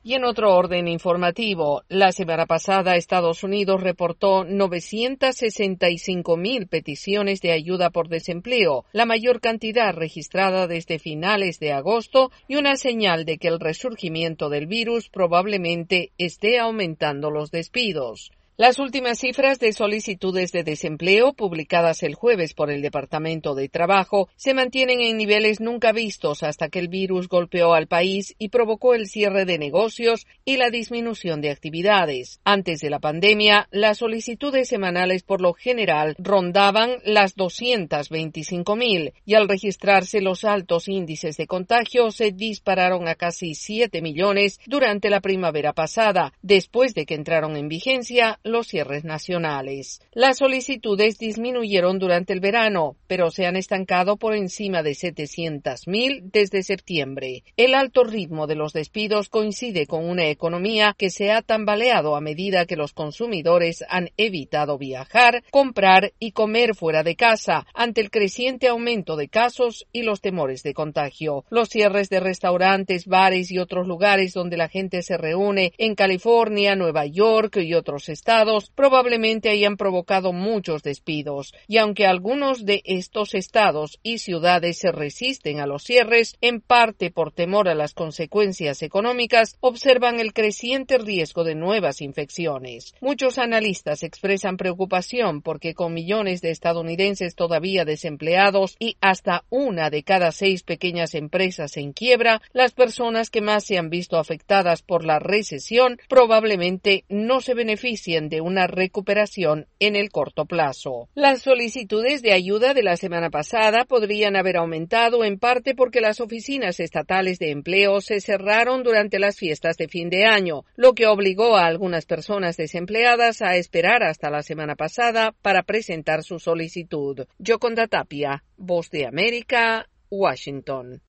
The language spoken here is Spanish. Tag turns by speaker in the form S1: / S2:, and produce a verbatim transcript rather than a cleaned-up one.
S1: Y en otro orden informativo, la semana pasada Estados Unidos reportó novecientas sesenta y cinco mil peticiones de ayuda por desempleo, la mayor cantidad registrada desde finales de agosto y una señal de que el resurgimiento del virus probablemente esté aumentando los despidos. Las últimas cifras de solicitudes de desempleo publicadas el jueves por el Departamento de Trabajo se mantienen en niveles nunca vistos hasta que el virus golpeó al país y provocó el cierre de negocios y la disminución de actividades. Antes de la pandemia, las solicitudes semanales por lo general rondaban las doscientas veinticinco mil y al registrarse los altos índices de contagio se dispararon a casi siete millones durante la primavera pasada, después de que entraron en vigencia los cierres nacionales. Las solicitudes disminuyeron durante el verano, pero se han estancado por encima de setecientas mil desde septiembre. El alto ritmo de los despidos coincide con una economía que se ha tambaleado a medida que los consumidores han evitado viajar, comprar y comer fuera de casa ante el creciente aumento de casos y los temores de contagio. Los cierres de restaurantes, bares y otros lugares donde la gente se reúne en California, Nueva York y otros estados probablemente hayan provocado muchos despidos, y aunque algunos de estos estados y ciudades se resisten a los cierres, en parte por temor a las consecuencias económicas, observan el creciente riesgo de nuevas infecciones. Muchos analistas expresan preocupación porque con millones de estadounidenses todavía desempleados y hasta una de cada seis pequeñas empresas en quiebra, las personas que más se han visto afectadas por la recesión probablemente no se beneficien de una recuperación en el corto plazo. Las solicitudes de ayuda de la semana pasada podrían haber aumentado en parte porque las oficinas estatales de empleo se cerraron durante las fiestas de fin de año, lo que obligó a algunas personas desempleadas a esperar hasta la semana pasada para presentar su solicitud. Yoconda Tapia, Voz de América, Washington.